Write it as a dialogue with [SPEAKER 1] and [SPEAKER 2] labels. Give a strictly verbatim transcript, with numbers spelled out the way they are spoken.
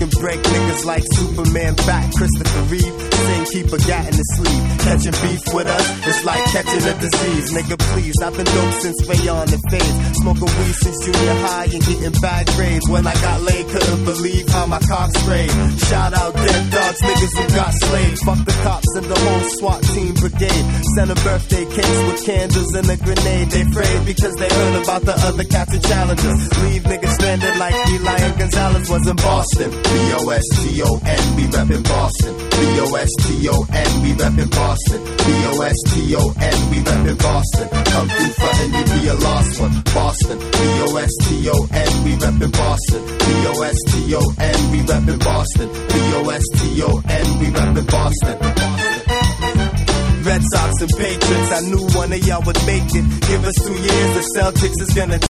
[SPEAKER 1] can break niggas like Superman back. Christopher Reeve, sing, keep a gat in the sleeve. Catching beef with us, it's like catching a disease. Nigga, please, I've been dope since way on the phase. Smoking weed since junior high and getting bad grades. When I got laid, couldn't believe how my cock sprayed. Shout out dead dogs, niggas who got slayed. Fuck the cops and the whole SWAT team brigade. Send a birthday cakes with candles and a grenade. They afraid because they heard about the other cats and challengers. Leave niggas stranded like Eli and Gonzalez was in Boston. B O S T O N, we reppin' Boston. B O S T O N, we reppin' Boston. B O S T O N, we reppin' Boston. Come through frontin', you be a lost one. Boston. B O S T O N, we reppin' Boston. B O S T O N, we reppin' Boston. B O S T O N, we reppin' Boston. Red Sox and Patriots, I knew one of y'all would make it. Give us two years, the Celtics is gonna